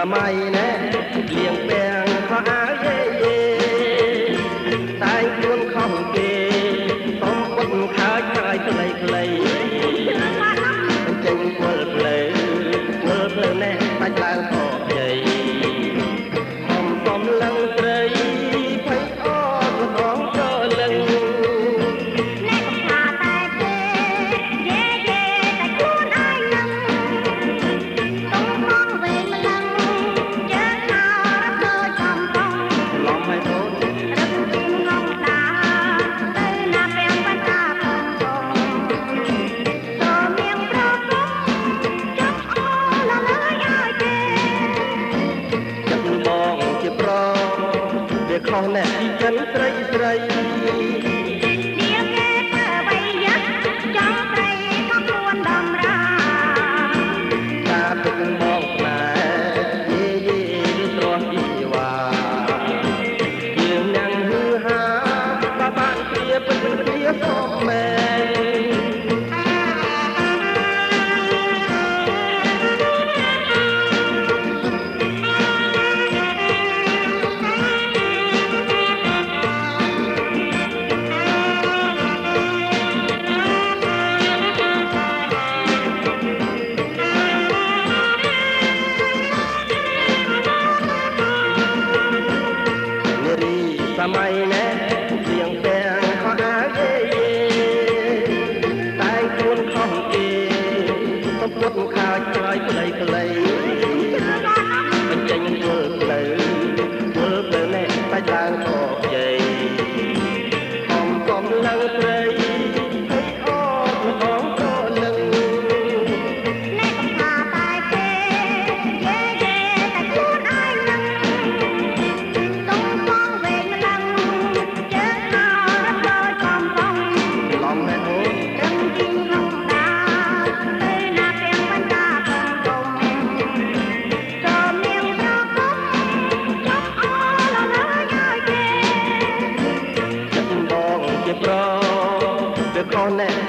សម័យណែលៀងពាំងខោអាវយេយេតែងខ្លួនខំគេសុំពុតខើចហើយខ្លីខ្លីចេញវល់ផ្លូវណែបាច់ឡើងខកជ័យសុំលឹងត្រីភ័យអត់រងចលឹងខុសណែពីចិនស្រីស្រីនាងគេធ្វើអ្វីយ៉ាចង់ស្រីក៏ខ្លួនដំរាតាទឹកមកផ្លែយេយេត្រង់ជីវ៉ាយើងញ៉ាំងហឺហាបានគ្រាពិតគ្រាសុំមែសម័យណែលៀងពាំងខោអាវយេយេតែងខ្លួនខំគេសុំពុតខើចហើយខ្លីខ្លីបញ្ចេញវល់ផ្លូវណែបាច់ឡើងខកជ័យកំឡឹងត្រីឲ្យអត់ម្ដងក៏លឹងប្រវាខុសណែ